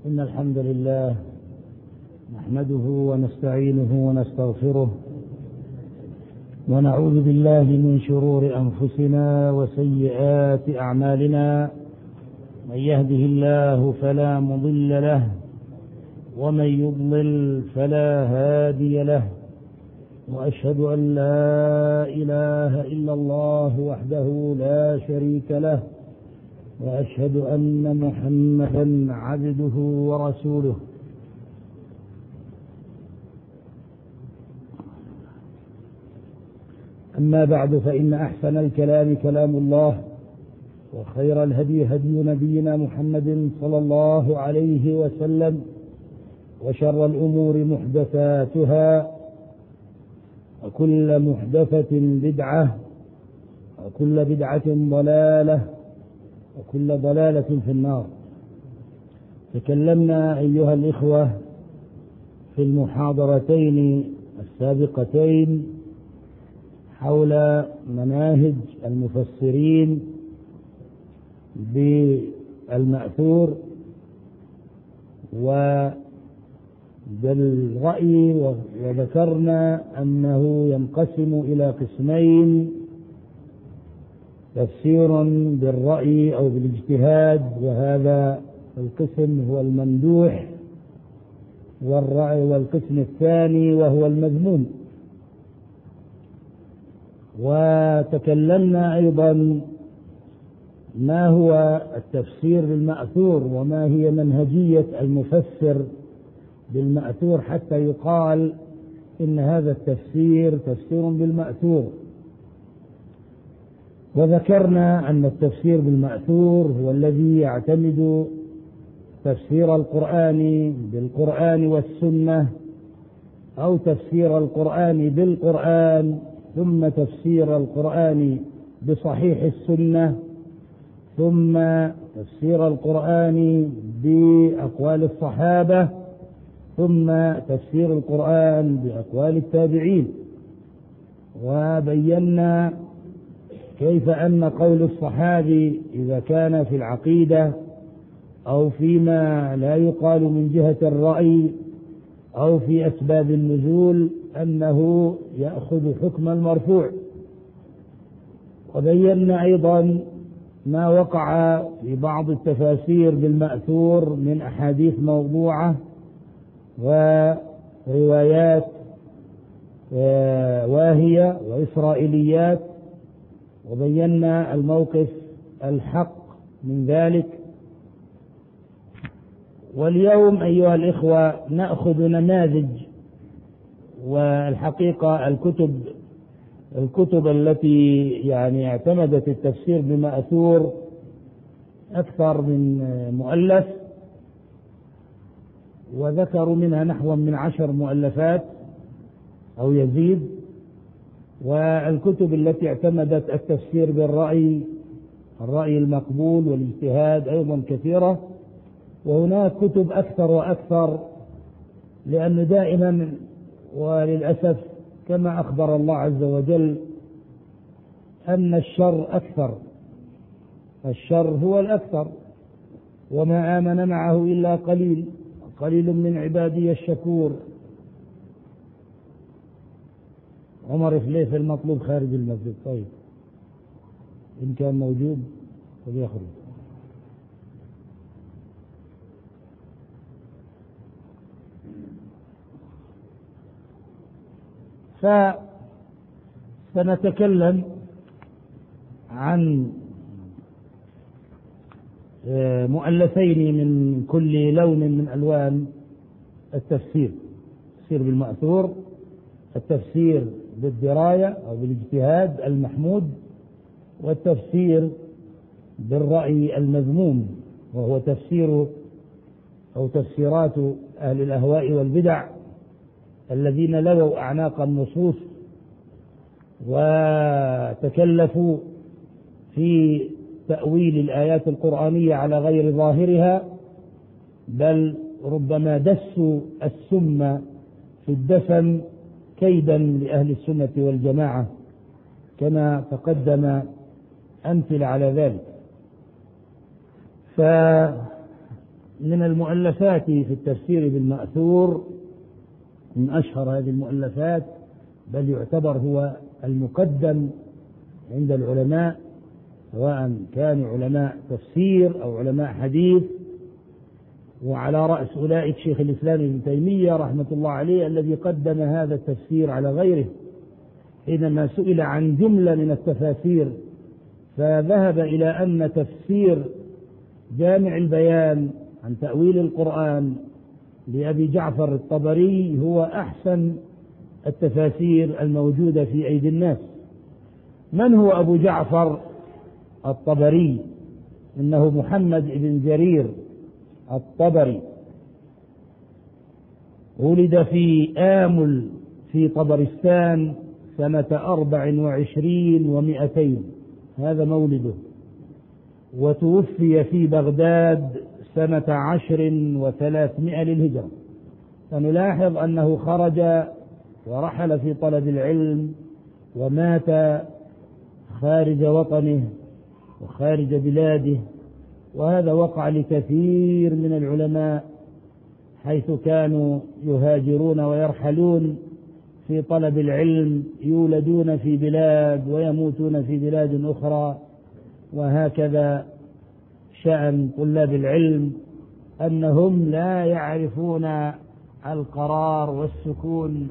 إن الحمد لله نحمده ونستعينه ونستغفره ونعوذ بالله من شرور أنفسنا وسيئات أعمالنا. من يهده الله فلا مضل له ومن يضلل فلا هادي له، وأشهد أن لا إله إلا الله وحده لا شريك له، وأشهد أن محمدا عبده ورسوله. أما بعد، فإن أحسن الكلام كلام الله، وخير الهدي هدي نبينا محمد صلى الله عليه وسلم، وشر الأمور محدثاتها، وكل محدثة بدعة، وكل بدعة ضلالة، وكل ضلالة في النار. تكلمنا أيها الإخوة في المحاضرتين السابقتين حول مناهج المفسرين بالمأثور وبالرأي، وذكرنا أنه ينقسم إلى قسمين: تفسير بالرأي أو بالاجتهاد، وهذا القسم هو الممدوح، والقسم الثاني وهو المذموم. وتكلمنا أيضا ما هو التفسير بالمأثور، وما هي منهجية المفسر بالمأثور حتى يقال إن هذا التفسير تفسير بالمأثور. وذكرنا أن التفسير بالمأثور هو الذي يعتمد تفسير القرآن بالقرآن والسنة، أو تفسير القرآن بالقرآن ثم تفسير القرآن بصحيح السنة، ثم تفسير القرآن بأقوال الصحابة، ثم تفسير القرآن بأقوال التابعين. وبينا كيف أن قول الصحابي إذا كان في العقيدة أو فيما لا يقال من جهة الرأي أو في أسباب النزول أنه يأخذ حكم المرفوع. وبينا أيضا ما وقع في بعض التفاسير بالمأثور من أحاديث موضوعة وروايات واهية وإسرائيليات، وبينا الموقف الحق من ذلك. واليوم أيها الإخوة نأخذ نماذج، والحقيقة الكتب التي يعني اعتمدت التفسير بمأثور أكثر من مؤلف، وذكروا منها نحو من 10 مؤلفات أو يزيد. والكتب التي اعتمدت التفسير بالرأي، الرأي المقبول والاجتهاد، أيضا كثيرة. وهناك كتب أكثر وأكثر، لأن دائما وللأسف كما أخبر الله عز وجل أن الشر أكثر، الشر هو الأكثر، وما آمن معه إلا قليل من عبادي الشكور. عمر فليف المطلوب خارج المسجد. طيب، إن كان موجود فليخرج. فسنتكلم عن مؤلفين من كل لون من ألوان التفسير: التفسير بالمأثور، التفسير بالدراية أو بالاجتهاد المحمود، والتفسير بالرأي المذموم، وهو تفسير أو تفسيرات أهل الأهواء والبدع الذين لووا أعناق النصوص وتكلفوا في تأويل الآيات القرآنية على غير ظاهرها، بل ربما دسوا السم في الدفن كيدا لأهل السنة والجماعة، كما تقدم أمثلة على ذلك. من المؤلفات في التفسير بالمأثور، من أشهر هذه المؤلفات، بل يعتبر هو المقدم عند العلماء، سواء كانوا علماء تفسير أو علماء حديث، وعلى رأس أولئك شيخ الإسلام ابن تيمية رحمة الله عليه الذي قدم هذا التفسير على غيره حينما سئل عن جملة من التفاسير، فذهب إلى أن تفسير جامع البيان عن تأويل القرآن لأبي جعفر الطبري هو أحسن التفاسير الموجودة في أيدي الناس. من هو أبو جعفر الطبري؟ إنه محمد بن جرير الطبري، ولد في آمل في طبرستان سنة 24 و200، هذا مولده، وتوفي في بغداد سنة 10 و300 للهجرة. فنلاحظ أنه خرج ورحل في طلب العلم ومات خارج وطنه وخارج بلاده، وهذا وقع لكثير من العلماء حيث كانوا يهاجرون ويرحلون في طلب العلم، يولدون في بلاد ويموتون في بلاد أخرى. وهكذا شأن طلاب العلم، أنهم لا يعرفون القرار والسكون،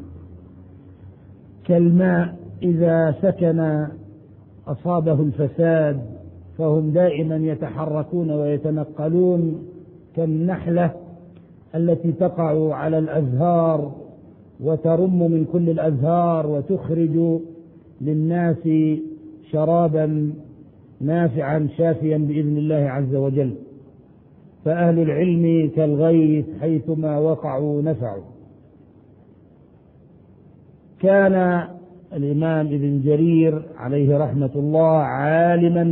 كالماء إذا سكن أصابه الفساد، فهم دائما يتحركون ويتنقلون كالنحلة التي تقع على الأزهار وترم من كل الأزهار وتخرج للناس شرابا نافعا شافيا بإذن الله عز وجل. فأهل العلم كالغيث حيثما وقعوا نفعوا. كان الإمام ابن جرير عليه رحمة الله عالما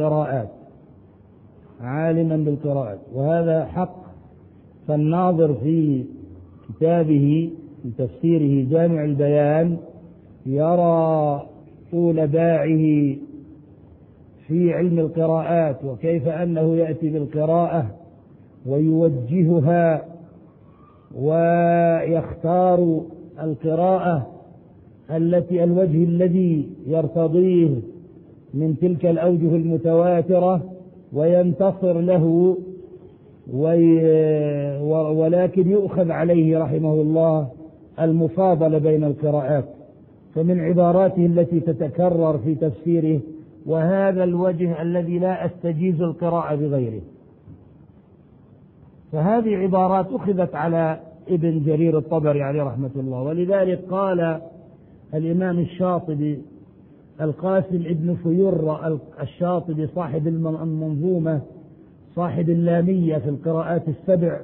بالقراءات، وهذا حق. فالناظر في كتابه في تفسيره جامع البيان يرى طول باعه في علم القراءات، وكيف أنه يأتي بالقراءة ويوجهها ويختار القراءة الوجه الذي يرتضيه من تلك الأوجه المتواترة وينتصر له، ولكن يؤخذ عليه رحمه الله المفاضلة بين القراءات. فمن عباراته التي تتكرر في تفسيره: وهذا الوجه الذي لا أستجيز القراءة بغيره. فهذه عبارات أخذت على ابن جرير الطبري عليه رحمة الله. ولذلك قال الإمام الشاطبي القاسم ابن فير الشاطبي صاحب المنظومة صاحب اللامية في القراءات السبع،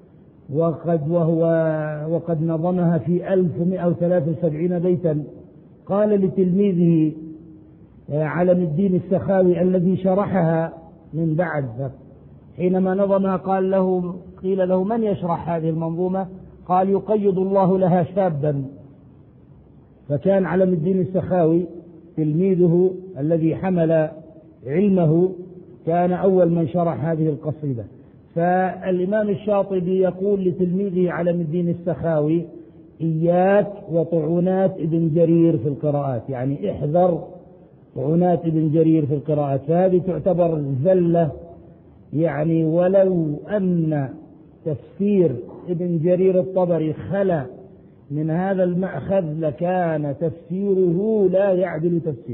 وقد نظمها في 1173 بيتا، قال لتلميذه علم الدين السخاوي الذي شرحها من بعد، حينما نظمها قيل له من يشرح هذه المنظومة؟ قال: يقيض الله لها شابا. فكان علم الدين السخاوي تلميذه الذي حمل علمه كان أول من شرح هذه القصيدة. فالإمام الشاطبي يقول لتلميذه علم الدين السخاوي: إياك وطعونات ابن جرير في القراءات، يعني احذر طعونات ابن جرير في القراءات. فهذه تعتبر زلة، يعني ولو أن تفسير ابن جرير الطبري خلا من هذا المأخذ لكان تفسيره لا يعدل تفسير.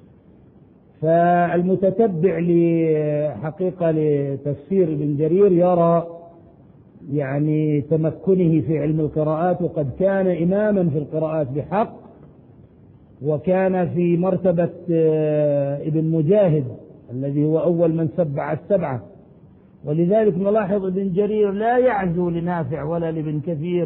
فالمتتبع لحقيقة لتفسير ابن جرير يرى يعني تمكنه في علم القراءات، وقد كان إماما في القراءات بحق، وكان في مرتبة ابن مجاهد الذي هو أول من سبع السبعة. ولذلك نلاحظ ابن جرير لا يعزو لنافع ولا لابن كثير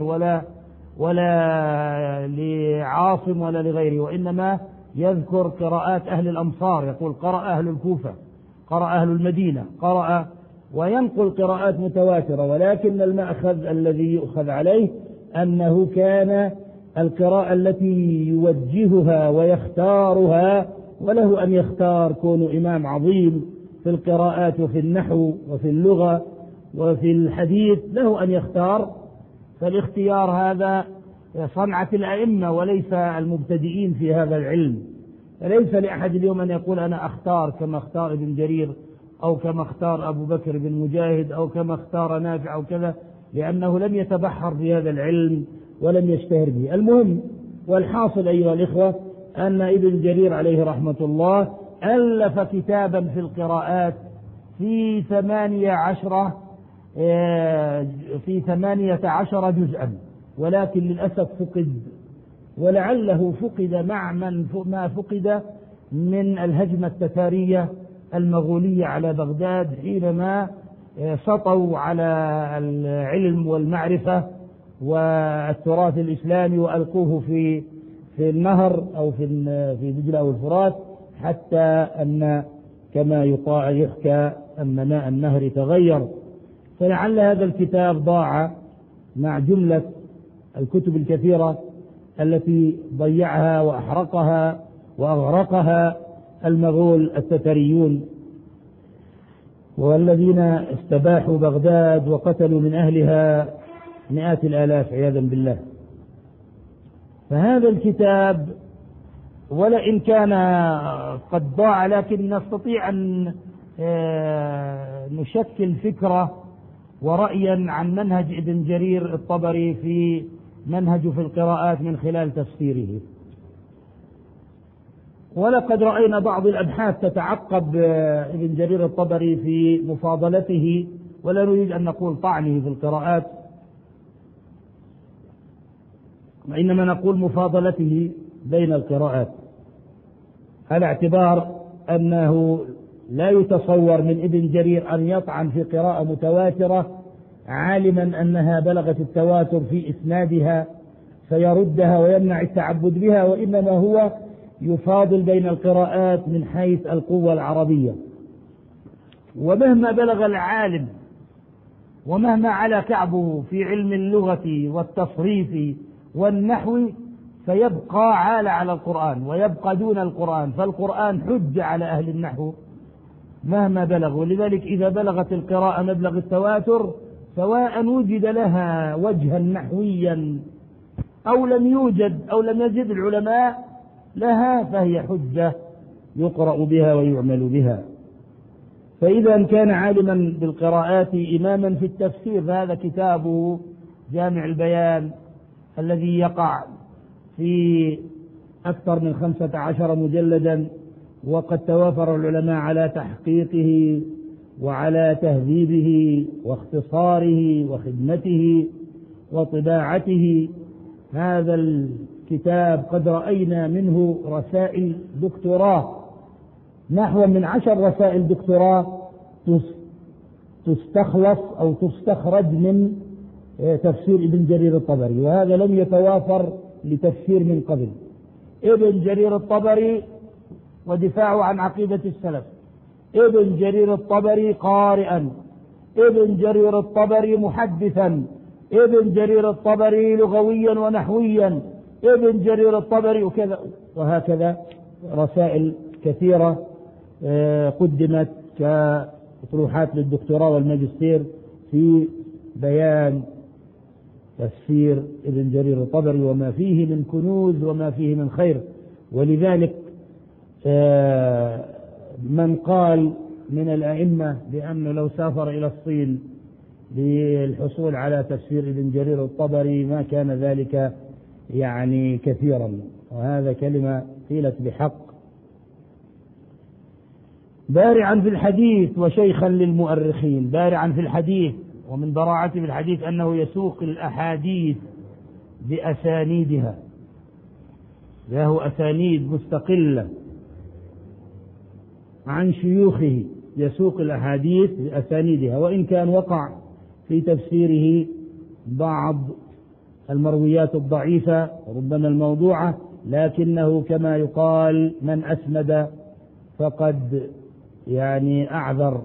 ولا لعاصم ولا لغيره، وإنما يذكر قراءات أهل الأمصار، يقول: قرأ أهل الكوفة، قرأ أهل المدينة، قرأ، وينقل قراءات متواترة. ولكن المأخذ الذي يؤخذ عليه أنه كان القراءة التي يوجهها ويختارها، وله أن يختار كون إمام عظيم في القراءات وفي النحو وفي اللغة وفي الحديث له أن يختار، فالاختيار هذا صنعة الأئمة وليس المبتدئين في هذا العلم. فليس لأحد اليوم أن يقول أنا أختار كما اختار ابن جرير أو كما اختار أبو بكر بن مجاهد أو كما اختار نافع أو كذا، لأنه لم يتبحر في هذا العلم ولم يشتهر به. المهم والحاصل أيها الإخوة أن ابن جرير عليه رحمة الله ألف كتابا في القراءات في 18 جزءا، ولكن للأسف فقد، ولعله فقد مع ما فقد من الهجمة التتارية المغولية على بغداد حينما سطوا على العلم والمعرفة والتراث الإسلامي وألقوه في النهر أو في دجلة أو الفرات، حتى أن كما يحكى أن ماء النهر تغير. فلعل هذا الكتاب ضاع مع جملة الكتب الكثيرة التي ضيعها وأحرقها وأغرقها المغول التتريون، والذين استباحوا بغداد وقتلوا من أهلها مئات الآلاف عياذا بالله. فهذا الكتاب ولئن كان قد ضاع، لكن نستطيع أن نشكل فكرة ورأيا عن منهج ابن جرير الطبري في منهجه في القراءات من خلال تفسيره. ولقد رأينا بعض الأبحاث تتعقب ابن جرير الطبري في مفاضلته، ولا نريد أن نقول طعنه في القراءات، وإنما نقول مفاضلته بين القراءات، على اعتبار أنه لا يتصور من ابن جرير أن يطعن في قراءة متواترة عالما أنها بلغت التواتر في إسنادها فيردها ويمنع التعبد بها، وإنما هو يفاضل بين القراءات من حيث القوة العربية. ومهما بلغ العالم ومهما علا كعبه في علم اللغة والتصريف والنحو فيبقى عال على القرآن ويبقى دون القرآن، فالقرآن حجة على أهل النحو مهما بلغ. ولذلك إذا بلغت القراءة مبلغ التواتر، سواء وجد لها وجها نحويا أو لم يوجد أو لم يجد العلماء لها، فهي حجة يقرأ بها ويعمل بها. فإذا كان عالما بالقراءات إماما في التفسير، فهذا كتابه جامع البيان الذي يقع في أكثر من 15 مجلدا، وقد توافر العلماء على تحقيقه وعلى تهذيبه واختصاره وخدمته وطباعته. هذا الكتاب قد رأينا منه رسائل دكتوراه، نحو من 10 رسائل دكتوراه تستخلص أو تستخرج من تفسير ابن جرير الطبري، وهذا لم يتوافر لتفسير من قبل. ابن جرير الطبري ودفاعه عن عقيدة السلف، ابن جرير الطبري قارئا، ابن جرير الطبري محدثا، ابن جرير الطبري لغويا ونحويا، ابن جرير الطبري وكذا، وهكذا رسائل كثيرة قدمت كأطروحات للدكتوراه والماجستير في بيان تفسير ابن جرير الطبري وما فيه من كنوز وما فيه من خير. ولذلك من قال من الأئمة بأنه لو سافر إلى الصين للحصول على تفسير ابن جرير الطبري ما كان ذلك يعني كثيرا، وهذا كلمة قيلت بحق. بارعا في الحديث وشيخا للمؤرخين، بارعا في الحديث، ومن براعته في الحديث أنه يسوق الأحاديث بأسانيدها، له أسانيد مستقلة عن شيوخه، يسوق الأحاديث بأسانيدها، وإن كان وقع في تفسيره بعض المرويات الضعيفة ربما الموضوعة، لكنه كما يقال من أسند فقد يعني أعذر.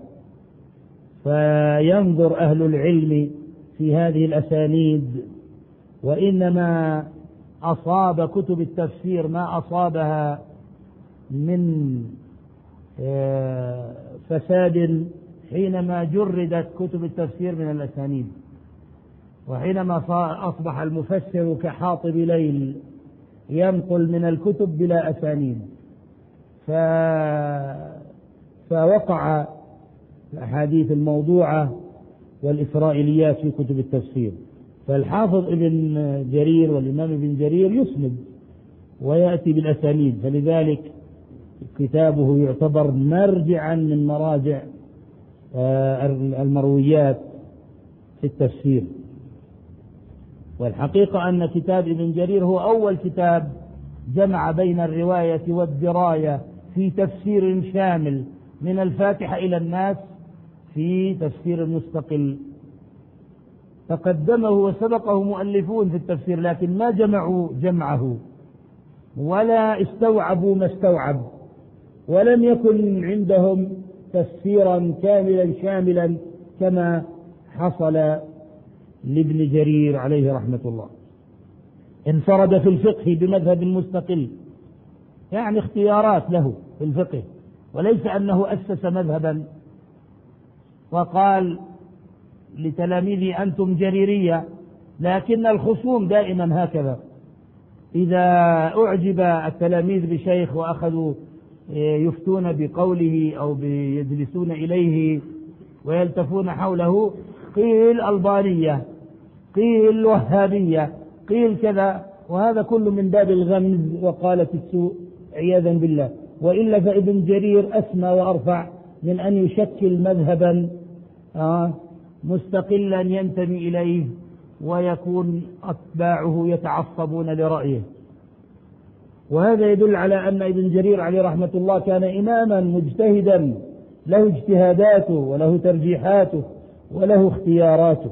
فينظر أهل العلم في هذه الأسانيد، وإنما أصاب كتب التفسير ما أصابها من فساد حينما جردت كتب التفسير من الأسانيد، وحينما أصبح المفسر كحاطب ليل ينقل من الكتب بلا أسانيد، فوقع الأحاديث الموضوعة والإسرائيليات في كتب التفسير. فالحافظ ابن جرير والإمام ابن جرير يسند ويأتي بالأسانيد، فلذلك كتابه يعتبر مرجعا من مراجع المرويات في التفسير. والحقيقة أن كتاب ابن جرير هو أول كتاب جمع بين الرواية والدراية في تفسير شامل من الفاتحة إلى الناس في تفسير مستقل. تقدمه وسبقه مؤلفون في التفسير، لكن ما جمعوا جمعه ولا استوعبوا ما استوعب، ولم يكن عندهم تفسيرا كاملا شاملا كما حصل لابن جرير عليه رحمة الله. انفرد في الفقه بمذهب مستقل، يعني اختيارات له في الفقه، وليس أنه أسس مذهبا وقال لتلاميذه أنتم جريرية، لكن الخصوم دائما هكذا، إذا أعجب التلاميذ بشيخ وأخذوا يفتون بقوله أو يجلسون إليه ويلتفون حوله، قيل البانية، قيل وهابية، قيل كذا، وهذا كله من باب الغمز وقالة السوء عياذا بالله. وإلا فابن جرير أسمى وأرفع من أن يشكل مذهبا مستقلا ينتمي إليه ويكون أتباعه يتعصبون لرأيه. وهذا يدل على أن ابن جرير عليه رحمة الله كان إماما مجتهدا، له اجتهاداته وله ترجيحاته وله اختياراته.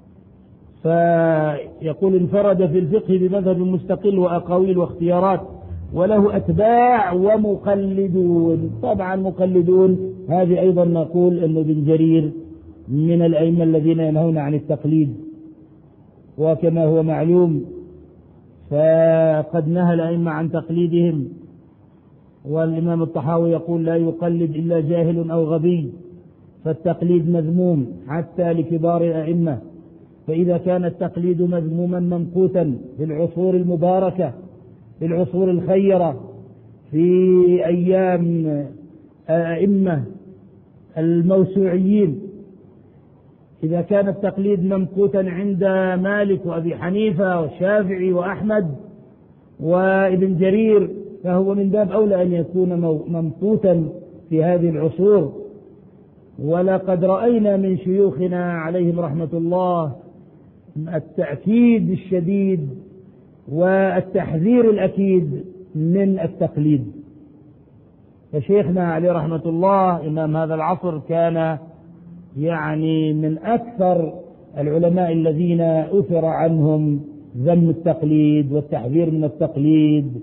فيقول انفرد في الفقه بمذهب مستقل وأقاويل واختيارات، وله أتباع ومقلدون. طبعا مقلدون هذه أيضا نقول أن ابن جرير من الأئمة الذين ينهون عن التقليد، وكما هو معلوم فقد نهى الأئمة عن تقليدهم. والإمام الطحاوي يقول لا يقلد إلا جاهل أو غبي، فالتقليد مذموم حتى لكبار الأئمة. فإذا كان التقليد مذموما ممقوتا في العصور المباركة، في العصور الخيرة، في أيام أئمة الموسوعيين، إذا كان التقليد ممقوتا عند مالك وأبي حنيفة والشافعي وأحمد وابن جرير، فهو من باب أولى أن يكون ممقوتا في هذه العصور. ولقد رأينا من شيوخنا عليهم رحمة الله التأكيد الشديد والتحذير الأكيد من التقليد. فشيخنا عليه رحمة الله إمام هذا العصر كان يعني من أكثر العلماء الذين أثر عنهم ذم التقليد والتحذير من التقليد،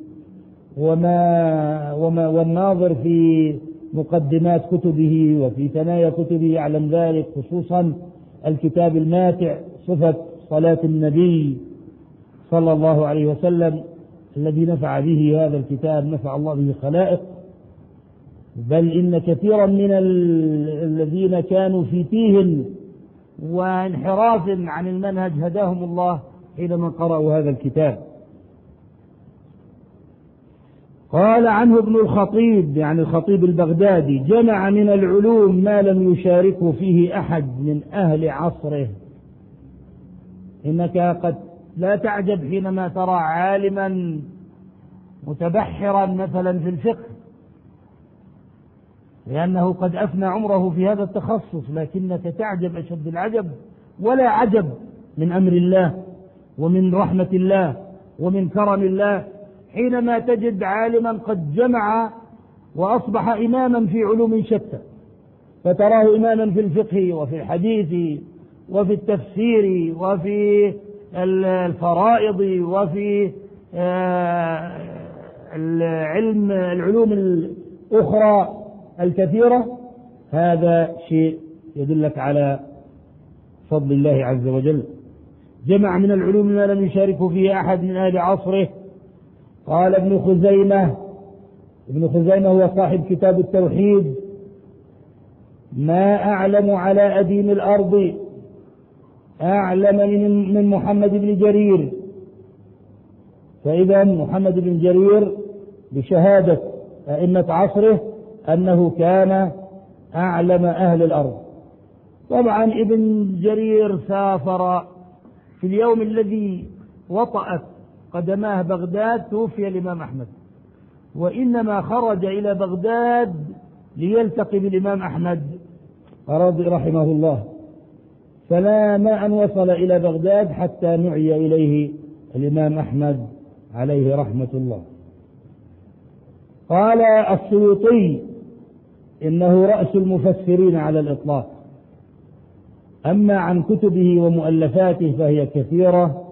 والناظر في مقدمات كتبه وفي ثنايا كتبه يعلم ذلك، خصوصا الكتاب الماتع صفة صلاة النبي صلى الله عليه وسلم الذي نفع به هذا الكتاب، نفع الله به خلائق. بل إن كثيرا من الذين كانوا في تيه وانحراف عن المنهج هداهم الله حينما قرأوا هذا الكتاب. قال عنه ابن الخطيب، يعني الخطيب البغدادي: جمع من العلوم ما لم يشاركه فيه أحد من أهل عصره. إنك قد لا تعجب حينما ترى عالما متبحرا مثلا في الفقه، لأنه قد أفنى عمره في هذا التخصص، لكنك تعجب أشد العجب، ولا عجب من أمر الله ومن رحمة الله ومن كرم الله حينما تجد عالما قد جمع وأصبح إماما في علوم شتى، فتراه إماما في الفقه وفي الحديث وفي التفسير وفي الفرائض وفي العلوم الأخرى الكثيرة. هذا شيء يدلك على فضل الله عز وجل. جمع من العلوم ما لم يشاركه فيه أحد من أهل عصره. قال ابن خزيمة هو صاحب كتاب التوحيد، ما أعلم على أديم الأرض أعلم من محمد بن جرير. فإذا محمد بن جرير بشهادة أئمة عصره أنه كان أعلم أهل الأرض. طبعا ابن جرير سافر في اليوم الذي وطأت قدماه بغداد توفي الإمام أحمد، وإنما خرج إلى بغداد ليلتقي بالإمام أحمد رحمه الله، فلا ما أن وصل إلى بغداد حتى نعي إليه الإمام أحمد عليه رحمة الله. قال السيوطي إنه رأس المفسرين على الإطلاق. أما عن كتبه ومؤلفاته فهي كثيرة،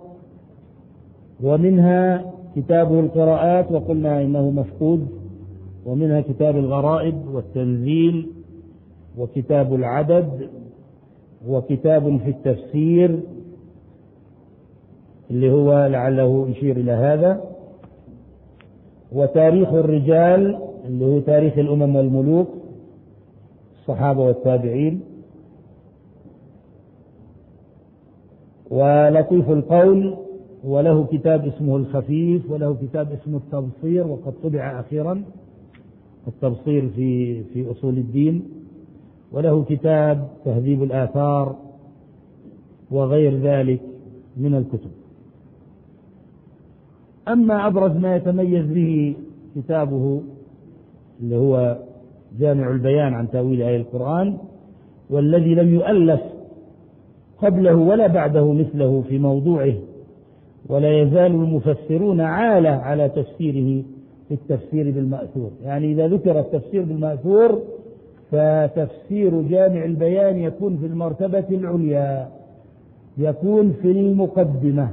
ومنها كتابه القراءات وقلنا إنه مفقود، ومنها كتاب الغرائب والتنزيل، وكتاب العدد، وكتاب في التفسير اللي هو لعله يشير إلى هذا، وتاريخ الرجال اللي هو تاريخ الأمم والملوك الصحابة والتابعين، ولطيف القول، وله كتاب اسمه الخفيف، وله كتاب اسمه التبصير وقد طبع أخيرا التبصير في أصول الدين، وله كتاب تهذيب الآثار وغير ذلك من الكتب. أما أبرز ما يتميز به كتابه اللي هو جامع البيان عن تأويل آية القرآن، والذي لم يؤلف قبله ولا بعده مثله في موضوعه، ولا يزال المفسرون عالة على تفسيره في التفسير بالمأثور. يعني إذا ذكر التفسير بالمأثور فتفسير جامع البيان يكون في المرتبة العليا، يكون في المقدمة.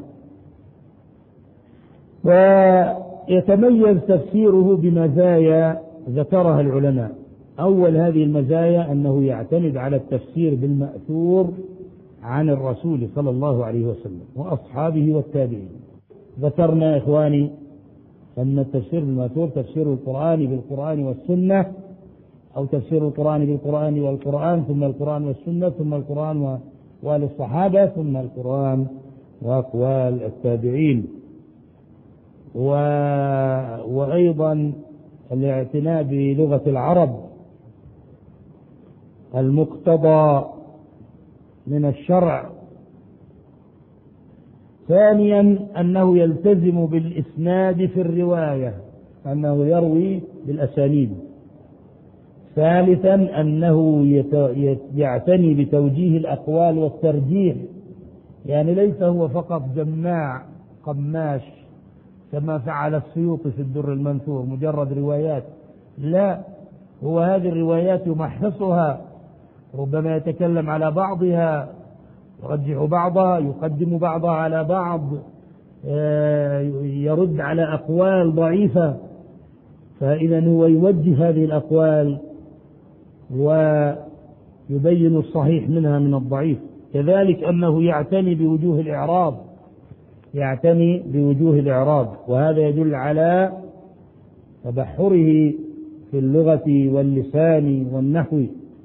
ويتميز تفسيره بمزايا ذكرها العلماء. أول هذه المزايا أنه يعتمد على التفسير بالمأثور عن الرسول صلى الله عليه وسلم وأصحابه والتابعين. ذكرنا إخواني أن التفسير بالمأثور تفسير القرآن بالقرآن والسنة، أو تفسير القرآن بالقرآن والقرآن، ثم القرآن والسنة، ثم القرآن وأقوال الصحابة، ثم القرآن وأقوال التابعين. وأيضا الاعتناء بلغة العرب المقتضى من الشرع. ثانيا أنه يلتزم بالإسناد في الرواية، أنه يروي بالأسانيد. ثالثا أنه يعتني بتوجيه الأقوال والترجيح، يعني ليس هو فقط جماع قماش كما فعل السيوطي في الدر المنثور مجرد روايات، لا، هو هذه الروايات يمحصها، ربما يتكلم على بعضها، يرجح بعضها، يقدم بعضها على بعض، يرد على أقوال ضعيفة، فإذا هو يوجه هذه الأقوال ويبين الصحيح منها من الضعيف. كذلك أنه يعتني بوجوه الإعراب، وهذا يدل على تبحره في اللغة واللسان والنحو.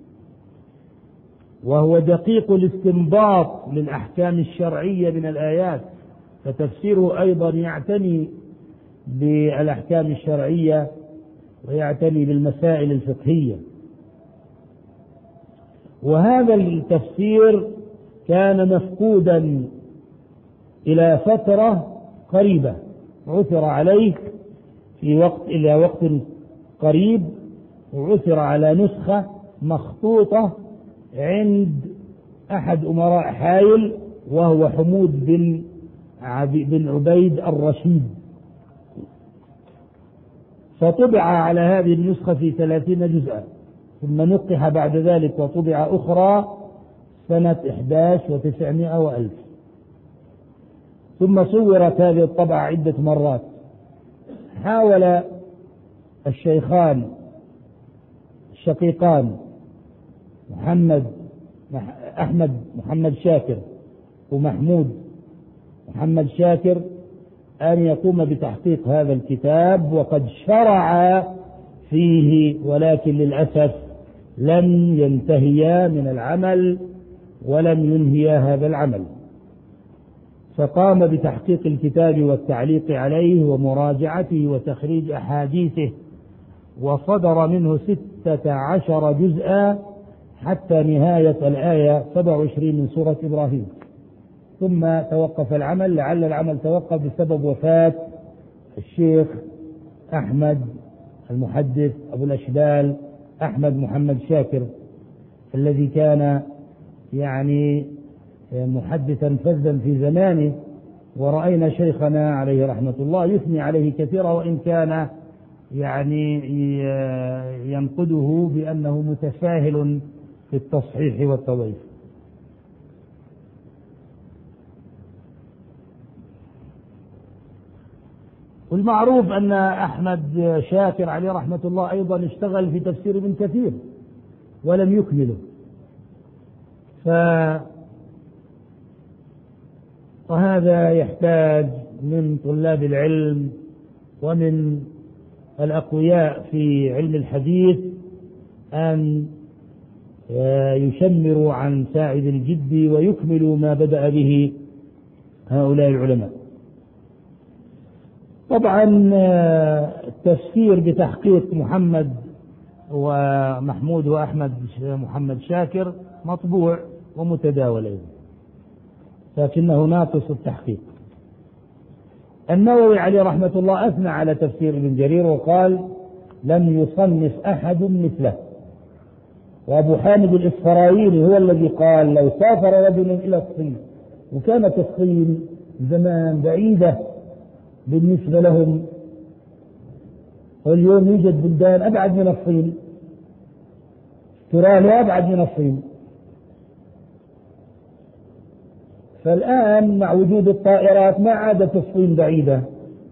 وهو دقيق الاستنباط للأحكام الشرعية من الآيات، فتفسيره أيضا يعتني بالأحكام الشرعية ويعتني بالمسائل الفقهية. وهذا التفسير كان مفقودا إلى فترة قريبة، عثر عليه إلى وقت قريب، وعثر على نسخة مخطوطة عند أحد أمراء حائل، وهو حمود بن عبيد الرشيد، فطبع على هذه النسخة في 30 جزءا، ثم نقح بعد ذلك وطبع أخرى سنة 11 و900 وألف، ثم صورت هذه الطبعة عدة مرات. حاول الشيخان الشقيقان محمد شاكر ومحمود محمد شاكر أن يقوم بتحقيق هذا الكتاب، وقد شرع فيه، ولكن للأسف لم ينتهيا من العمل ولم ينهيا هذا العمل، فقام بتحقيق الكتاب والتعليق عليه ومراجعته وتخريج أحاديثه، وصدر منه 16 جزءا حتى نهاية الآية 27 من سورة إبراهيم. ثم توقف العمل، لعل العمل توقف بسبب وفاة الشيخ أحمد المحدث أبو الأشبال أحمد محمد شاكر، الذي كان يعني محدثا فذا في زمانه، ورأينا شيخنا عليه رحمة الله يثني عليه كثيرا، وإن كان يعني ينقده بأنه متساهل في التصحيح والتضعيف. والمعروف أن أحمد شاكر عليه رحمة الله أيضا اشتغل في تفسير ابن كثير ولم يكمله، وهذا يحتاج من طلاب العلم ومن الأقوياء في علم الحديث أن يشمروا عن ساعد الجد ويكملوا ما بدأ به هؤلاء العلماء. طبعا التفسير بتحقيق محمد ومحمود وأحمد محمد شاكر مطبوع ومتداول أيضا، لكنه ناقص التحقيق. النووي عليه رحمة الله أثنى على تفسير ابن جرير وقال: لم يصنف أحد مثله. وأبو حامد الإسفرايني هو الذي قال: لو سافر رجل إلى الصين، وكانت الصين زمان بعيدة بالنسبة لهم، واليوم يوجد بلدان أبعد من الصين، استراليا أبعد من الصين، فالآن مع وجود الطائرات ما عادت الصين بعيدة،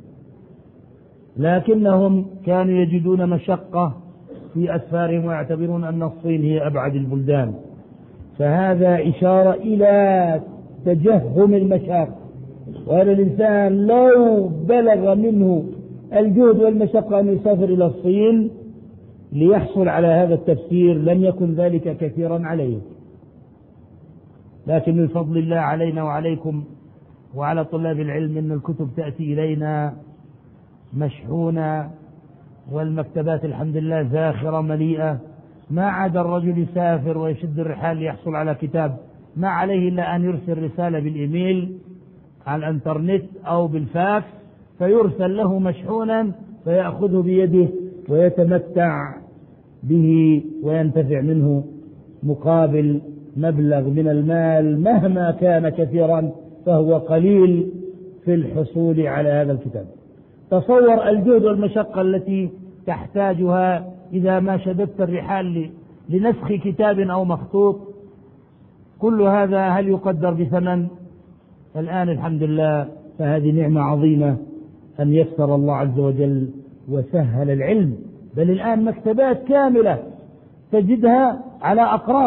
لكنهم كانوا يجدون مشقة في أسفارهم ويعتبرون أن الصين هي أبعد البلدان. فهذا إشارة إلى تجهم المشاق، وهذا الإنسان لو بلغ منه الجهد والمشقة أن يسافر إلى الصين ليحصل على هذا التفسير لم يكن ذلك كثيرا عليه. لكن من فضل الله علينا وعليكم وعلى طلاب العلم أن الكتب تأتي إلينا مشحونة، والمكتبات الحمد لله زاخرة مليئة، ما عاد الرجل يسافر ويشد الرحال ليحصل على كتاب، ما عليه إلا أن يرسل رسالة بالإيميل على الانترنت أو بالفاكس، فيرسل له مشحونا فيأخذه بيده ويتمتع به وينتفع منه مقابل مبلغ من المال مهما كان كثيرا فهو قليل في الحصول على هذا الكتاب. تصور الجهد والمشقة التي تحتاجها إذا ما شددت الرحال لنسخ كتاب أو مخطوط، كل هذا هل يقدر بثمن؟ الآن الحمد لله فهذه نعمة عظيمة أن يسر الله عز وجل وسهل العلم، بل الآن مكتبات كاملة تجدها على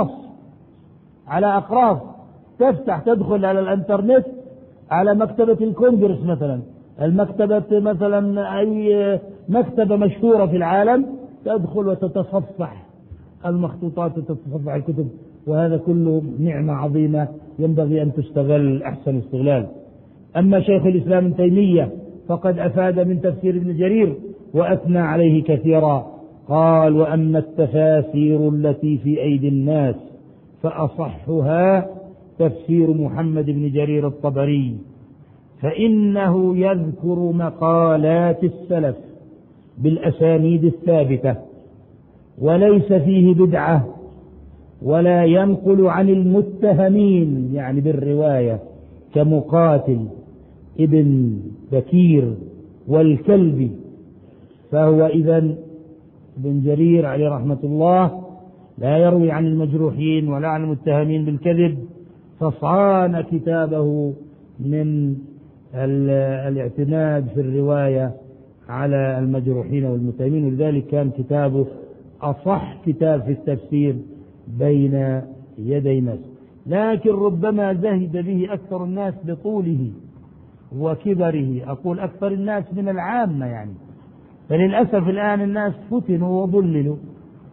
أقراص تفتح تدخل على الانترنت على مكتبة الكونغرس مثلا، المكتبة مثلا أي مكتبة مشهورة في العالم، تدخل وتتصفح المخطوطات وتتصفح الكتب، وهذا كله نعمة عظيمة ينبغي أن تستغل أحسن استغلال. أما شيخ الإسلام ابن تيمية فقد أفاد من تفسير ابن جرير وأثنى عليه كثيرا، قال: وأما التفاسير التي في أيدي الناس فأصحها تفسير محمد بن جرير الطبري، فإنه يذكر مقالات السلف بالأسانيد الثابتة، وليس فيه بدعة، ولا ينقل عن المتهمين يعني بالرواية كمقاتل ابن بكير والكلبي. فهو إذن ابن جرير عليه رحمة الله لا يروي عن المجروحين ولا عن المتهمين بالكذب، فصان كتابه من الاعتماد في الرواية على المجروحين والمتهمين، ولذلك كان كتابه أصح كتاب في التفسير بين يدي الناس. لكن ربما زهد به أكثر الناس بطوله وكبره، أقول أكثر الناس من العامة يعني، فللأسف الآن الناس فتنوا وضللوا،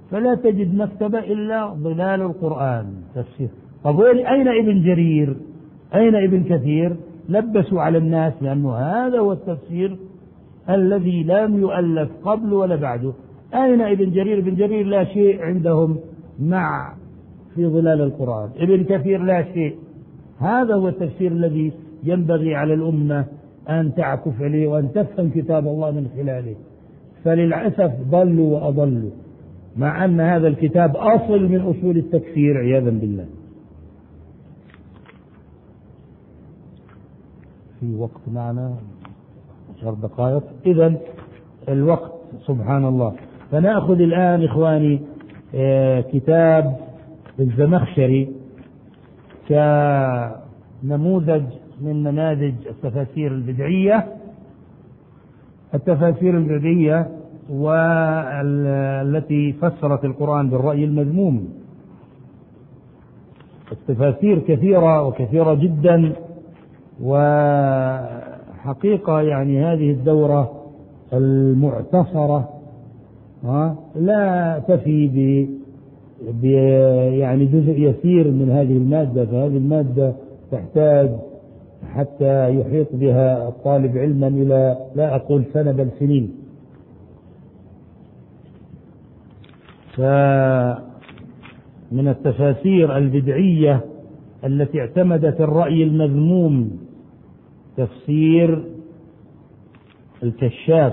فلا تجد مكتبة إلا ظلال القرآن تفسير. طب أين ابن جرير؟ أين ابن كثير؟ لبسوا على الناس لأنه هذا هو التفسير الذي لم يؤلف قبل ولا بعده. أين ابن جرير؟ ابن جرير لا شيء عندهم مع في ظلال القرآن، ابن كثير لا شيء. هذا هو التفسير الذي ينبغي على الأمة أن تعكف عليه وأن تفهم كتاب الله من خلاله. فللأسف ضلوا وأضلوا، مع أن هذا الكتاب أصل من أصول التكفير عياذا بالله. في وقت معنا 10 دقائق، إذن الوقت سبحان الله. فنأخذ الآن إخواني كتاب الزمخشري كنموذج من نماذج التفاسير البدعية. التفاسير البدعية والتي فسرت القرآن بالرأي المذموم. التفاسير كثيرة وكثيرة جدا، وحقيقة يعني هذه الدورة المعتصرة لا تفي يعني جزء يسير من هذه المادة. فهذه المادة تحتاج حتى يحيط بها الطالب علما إلى لا أقول سنة بل سنين. فمن التفاسير البدعية التي اعتمدت الرأي المذموم تفسير الكشاف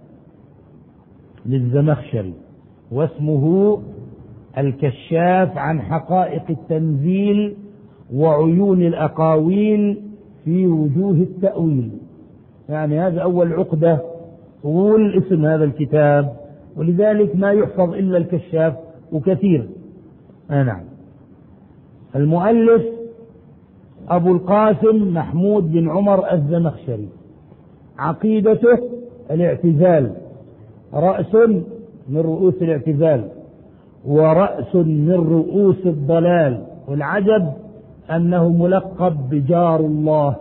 للزمخشري، واسمه الكشاف عن حقائق التنزيل وعيون الأقاويل في وجوه التأويل. يعني هذا أول عقدة طول اسم هذا الكتاب، ولذلك ما يحفظ إلا الكشاف وكثير. نعم. المؤلف أبو القاسم محمود بن عمر الزمخشري. عقيدته الاعتزال، رأس من رؤوس الاعتزال ورأس من رؤوس الضلال. والعجب أنه ملقب بجار الله،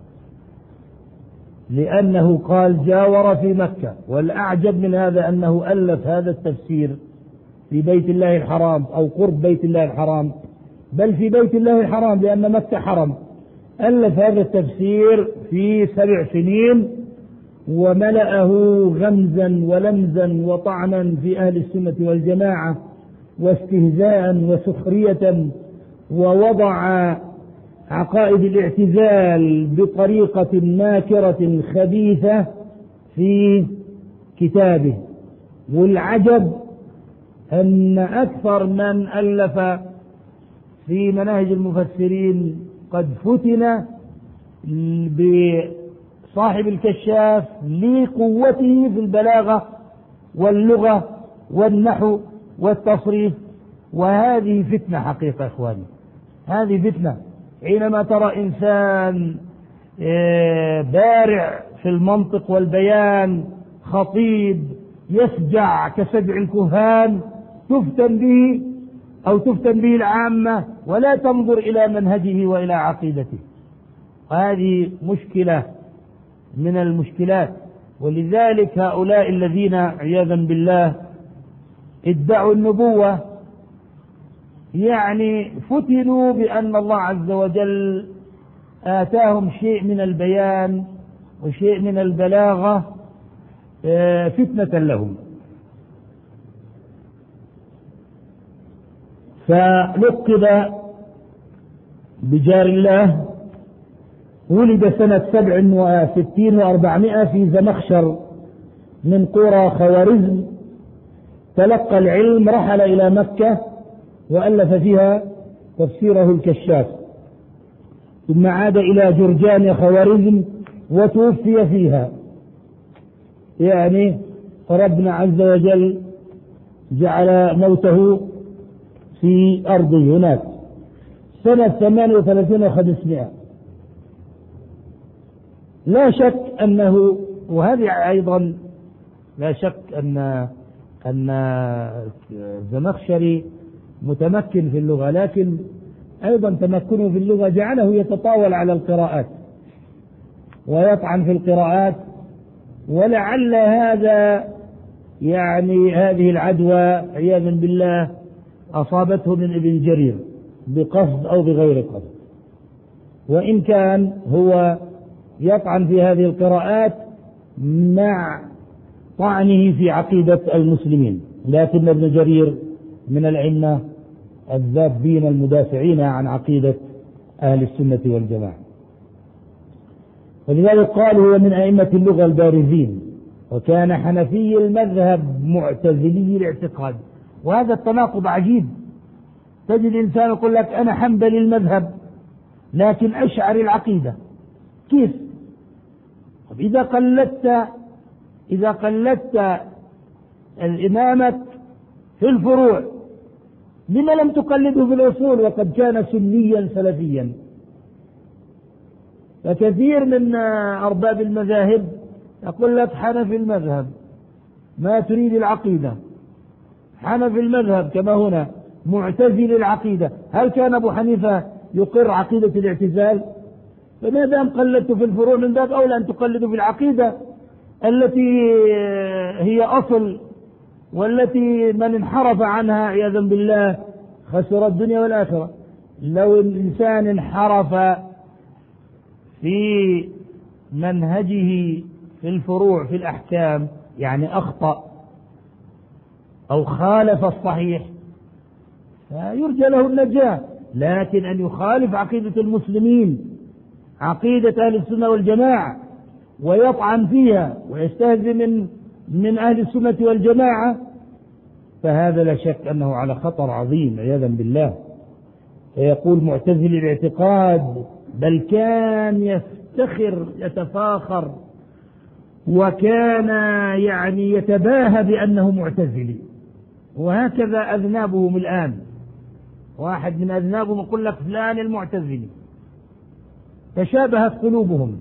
لأنه قال جاور في مكة. والأعجب من هذا أنه ألف هذا التفسير في بيت الله الحرام أو قرب بيت الله الحرام، بل في بيت الله الحرام لأن مكة حرم. ألف هذا التفسير في 7 سنين، وملأه غمزا ولمزا وطعنا في أهل السنة والجماعة واستهزاء وسخرية، ووضع عقائد الاعتزال بطريقة ماكرة خبيثة في كتابه. والعجب أن أكثر من ألف في مناهج المفسرين قد فتن بصاحب الكشاف لقوته في البلاغة واللغة والنحو والتصريف. وهذه فتنة حقيقة إخواني، هذه فتنة. حينما ترى إنسان بارع في المنطق والبيان، خطيب يسجع كسجع الكهان، تفتن به أو تفتن به العامة ولا تنظر إلى منهجه وإلى عقيدته. هذه مشكلة من المشكلات. ولذلك هؤلاء الذين عياذا بالله ادعوا النبوة يعني فتنوا بأن الله عز وجل آتاهم شيء من البيان وشيء من البلاغة فتنة لهم. فلقب بجار الله. ولد سنة 67 و400 في زمخشر من قرى خوارزم. تلقى العلم، رحل إلى مكة وألف فيها تفسيره الكشاف، ثم عاد إلى جرجان خوارزم وتوفي فيها. يعني ربنا عز وجل جعل موته في أرضه هناك سنة 38 و500. لا شك أنه، وهذه أيضا لا شك أن الزمخشري متمكن في اللغة، لكن أيضا تمكنه في اللغة جعله يتطاول على القراءات ويطعن في القراءات. ولعل هذا يعني هذه العدوى عياذا بالله أصابته من ابن جرير بقصد أو بغير قصد، وإن كان هو يطعن في هذه القراءات مع طعنه في عقيدة المسلمين، لكن ابن جرير من الأئمة الذابين المدافعين عن عقيدة أهل السنة والجماعة، ولذلك قالوا هو من أئمة اللغة البارزين، وكان حنفي المذهب معتزلي الاعتقاد. وهذا التناقض عجيب، تجد إنسان يقول لك أنا حنبلي المذهب لكن أشعري العقيدة، كيف؟ إذا قلدت الإمامة في الفروع لما لم تقلده في الأصول وقد كان سنيا سلفيا؟ فكثير من أرباب المذاهب يقول لك حنفي المذهب ما تريد العقيدة، حنفي المذهب كما هنا معتزل العقيدة. هل كان أبو حنيفة يقر عقيدة الاعتزال؟ فما دام قلدت في الفروع من باب أولى أن تقلدوا في العقيدة التي هي أصل، والتي من انحرف عنها عياذا بالله خسر الدنيا والآخرة. لو الإنسان انحرف في منهجه في الفروع في الأحكام، يعني أخطأ أو خالف الصحيح، فيرجى له النجاة. لكن أن يخالف عقيدة المسلمين، عقيدة أهل السنة والجماعة، ويطعن فيها ويستهزئ من أهل السنة والجماعة، فهذا لا شك أنه على خطر عظيم عياذا بالله. فيقول معتزل الاعتقاد، بل كان يفتخر يتفاخر وكان يعني يتباهى بأنه معتزلي. وهكذا أذنابهم الآن، واحد من أذنابهم يقول لك فلان المعتزلي، تشابهت قلوبهم،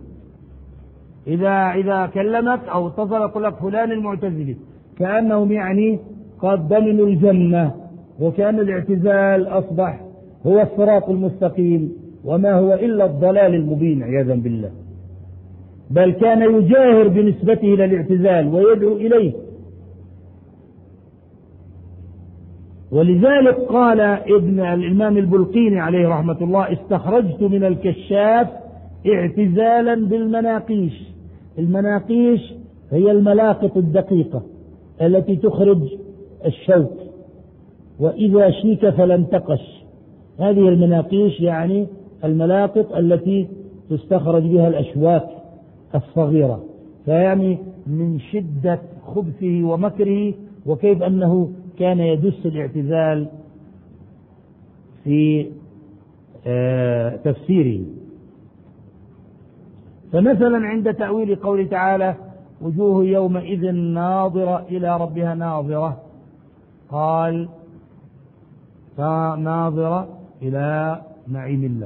إذا كلمك أو اتصل يقول لك فلان المعتزلي، كأنهم يعني قد ضمنوا الجنة، وكأن الاعتزال أصبح هو الصراط المستقيم وما هو إلا الضلال المبين عياذا بالله. بل كان يجاهر بنسبته إلى الاعتزال ويدعو إليه. ولذلك قال ابن الإمام البلقيني عليه رحمة الله: استخرجت من الكشاف اعتزالا بالمناقيش. المناقيش هي الملاقط الدقيقة التي تخرج الشوك، وإذا شيك فلن تقش. هذه المناقيش يعني الملاقط التي تستخرج بها الأشواك الصغيرة. فيعني من شدة خبثه ومكره وكيف أنه كان يدس الاعتزال في تفسيره. فمثلا عند تأويل قول تعالى: وجوه يومئذ ناظرة إلى ربها ناظرة، قال ناظرة إلى نعيم الله،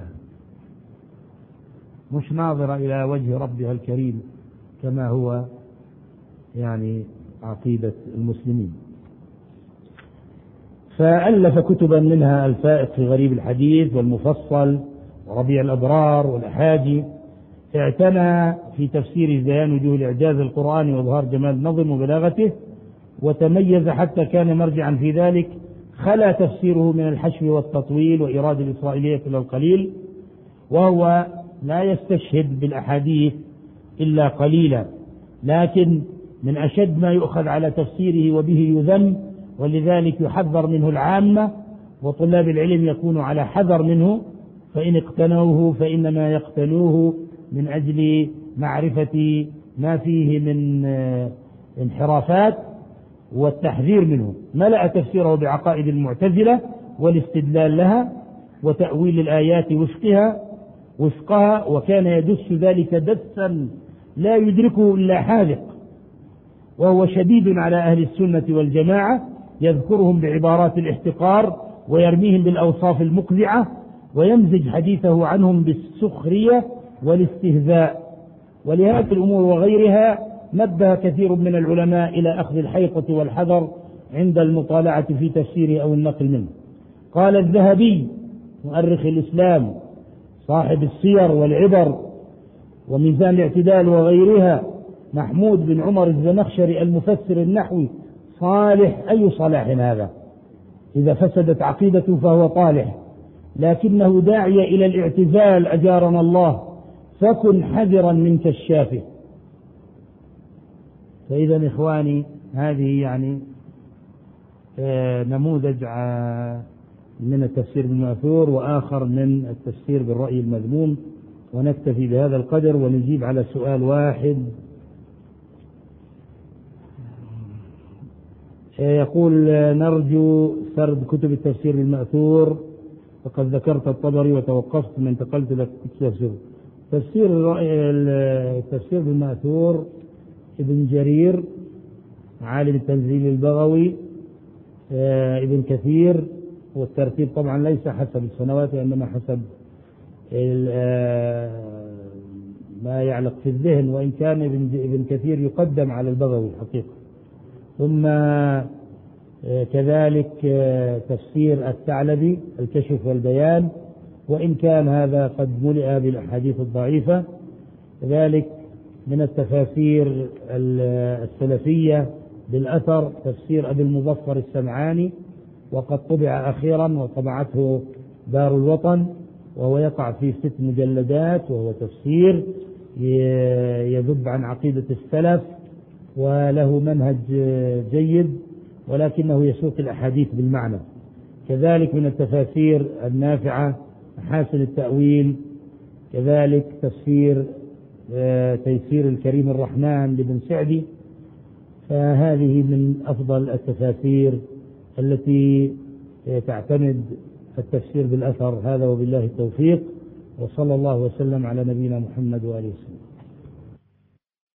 مش ناظرة إلى وجه ربها الكريم كما هو يعني عقيدة المسلمين. فألف كتبا منها الفائق في غريب الحديث والمفصل وربيع الأبرار والأحادي. اعتنى في تفسير بيان وجوه الإعجاز القرآني وإظهار جمال النظم وبلاغته، وتميز حتى كان مرجعا في ذلك. خلا تفسيره من الحشو والتطويل وإيراد الإسرائيلية إلى القليل، وهو لا يستشهد بالأحاديث إلا قليلا، لكن من أشد ما يؤخذ على تفسيره وبه يذم، ولذلك يحذر منه العامة، وطلاب العلم يكون على حذر منه، فإن اقتنوه فإنما يقتنوه من أجل معرفة ما فيه من انحرافات والتحذير منه. ملأ تفسيره بعقائد المعتزلة والاستدلال لها وتأويل الآيات وفقها، وكان يدس ذلك دسا لا يدركه إلا حاذق، وهو شديد على أهل السنة والجماعة، يذكرهم بعبارات الاحتقار ويرميهم بالأوصاف المقذعة، ويمزج حديثه عنهم بالسخرية والاستهزاء. ولهذه الأمور وغيرها نبه كثير من العلماء إلى أخذ الحيطة والحذر عند المطالعة في تفسيره أو النقل منه. قال الذهبي مؤرخ الإسلام صاحب السير والعبر وميزان الاعتدال وغيرها: محمود بن عمر الزمخشري المفسر النحوي صالح أي صلاح هذا؟ إذا فسدت عقيدته فهو طالح، لكنه داعية إلى الاعتزال أجارنا الله، فكن حذرا من كشافه. فإذا إخواني هذه يعني نموذج من التفسير بالمأثور، وآخر من التفسير بالرأي المذموم. ونكتفي بهذا القدر ونجيب على سؤال واحد. يقول: نرجو سرد كتب التفسير بالمأثور، فقد ذكرت الطبري وتوقفت من انتقلت إلى التفسير بالمأثور. ابن جرير عالم التنزيل البغوي، ابن كثير، والترتيب طبعا ليس حسب السنوات وإنما حسب ما يعلق في الذهن، وإن كان ابن كثير يقدم على البغوي حقيقة. ثم كذلك تفسير الثعلبي الكشف والبيان، وإن كان هذا قد ملئ بالأحاديث الضعيفة. كذلك من التفاسير السلفية بالأثر تفسير أبي المظفر السمعاني، وقد طبع أخيرا وطبعته دار الوطن، وهو يقع في 6 مجلدات، وهو تفسير يذب عن عقيدة السلف، وله منهج جيد، ولكنه يسوق الأحاديث بالمعنى. كذلك من التفاسير النافعة محاسن التأويل، كذلك تفسير تيسير الكريم الرحمن لابن سعدي. فهذه من أفضل التفاسير التي تعتمد التفسير بالأثر. هذا وبالله التوفيق، وصلى الله وسلم على نبينا محمد وآله وسلم.